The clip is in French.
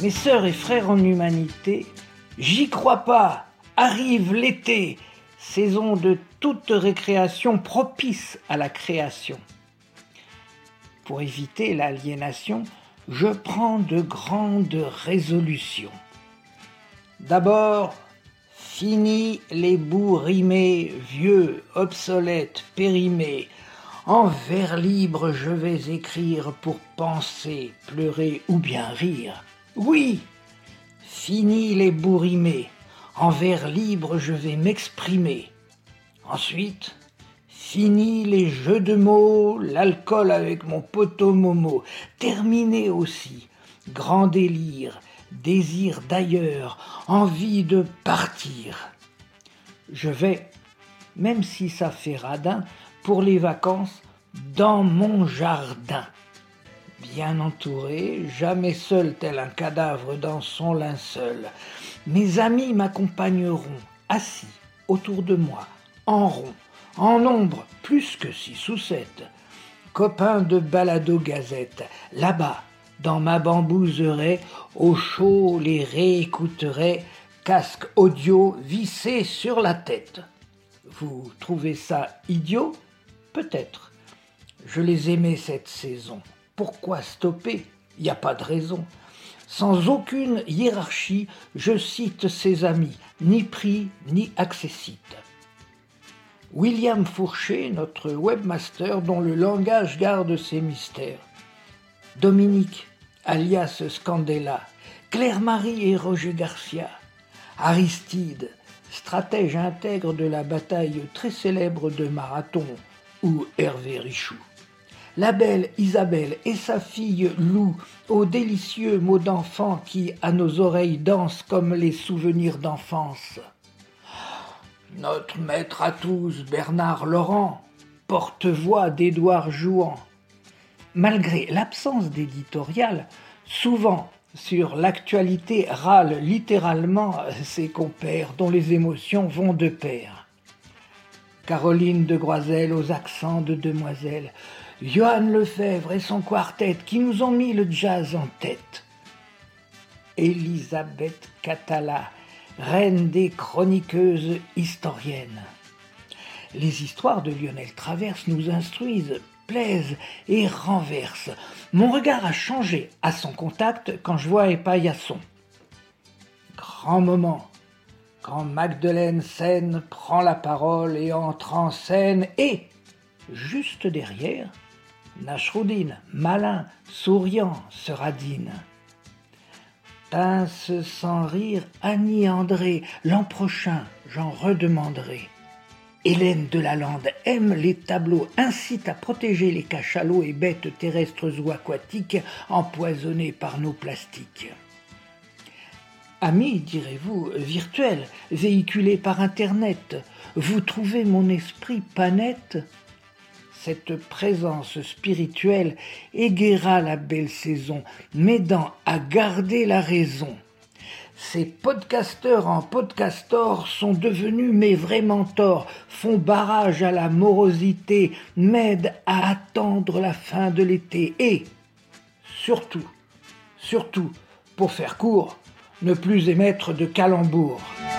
Mes sœurs et frères en humanité, j'y crois pas, arrive l'été, saison de toute récréation propice à la création. Pour éviter l'aliénation, je prends de grandes résolutions. D'abord, fini les bouts rimés, vieux, obsolètes, périmés. En vers libre, je vais écrire pour penser, pleurer ou bien rire. Oui, fini les bouts rimés. En vers libre, je vais m'exprimer. Ensuite, fini les jeux de mots, l'alcool avec mon poteau Momo. Terminé aussi, grand délire, désir d'ailleurs, envie de partir. Je vais, même si ça fait radin, pour les vacances, dans mon jardin. Bien entouré, jamais seul tel un cadavre dans son linceul. Mes amis m'accompagneront, assis autour de moi, en rond, en nombre, plus que 6 ou 7. Copains de balado-gazette, là-bas, dans ma bambouseraie, au chaud les réécouterai, casque audio vissé sur la tête. Vous trouvez ça idiot ? Peut-être. Je les aimais cette saison. Pourquoi stopper ? Y a pas de raison. Sans aucune hiérarchie, je cite ses amis, ni pris ni accessite. William Fourché, notre webmaster dont le langage garde ses mystères. Dominique, alias Scandella, Claire-Marie et Roger Garcia. Aristide, stratège intègre de la bataille très célèbre de Marathon, ou Hervé Richoux. La belle Isabelle et sa fille Lou, aux délicieux mots d'enfant qui, à nos oreilles, dansent comme les souvenirs d'enfance. Notre maître à tous, Bernard Laurent, porte-voix d'Édouard Jouan. Malgré l'absence d'éditorial, souvent sur l'actualité râlent littéralement ses compères dont les émotions vont de pair. Caroline de Groiselle aux accents de demoiselle, Johann Lefebvre et son quartet qui nous ont mis le jazz en tête. Elisabeth Catala, reine des chroniqueuses historiennes. Les histoires de Lionel Traverse nous instruisent, plaisent et renversent. Mon regard a changé à son contact quand je vois Paillasson. Grand moment, quand Magdeleine Seine prend la parole et entre en scène, et, juste derrière, Nasruddin, malin, souriant, se radine. Pince sans rire Annie André, l'an prochain j'en redemanderai. Hélène de Lalande aime les tableaux, incite à protéger les cachalots et bêtes terrestres ou aquatiques empoisonnés par nos plastiques. Amis, direz-vous, virtuels, véhiculés par Internet, vous trouvez mon esprit pas net ? Cette présence spirituelle égaiera la belle saison, m'aidant à garder la raison. Ces podcasteurs en podcastor sont devenus mes vrais mentors, font barrage à la morosité, m'aident à attendre la fin de l'été et, surtout, pour faire court, ne plus émettre de calembours.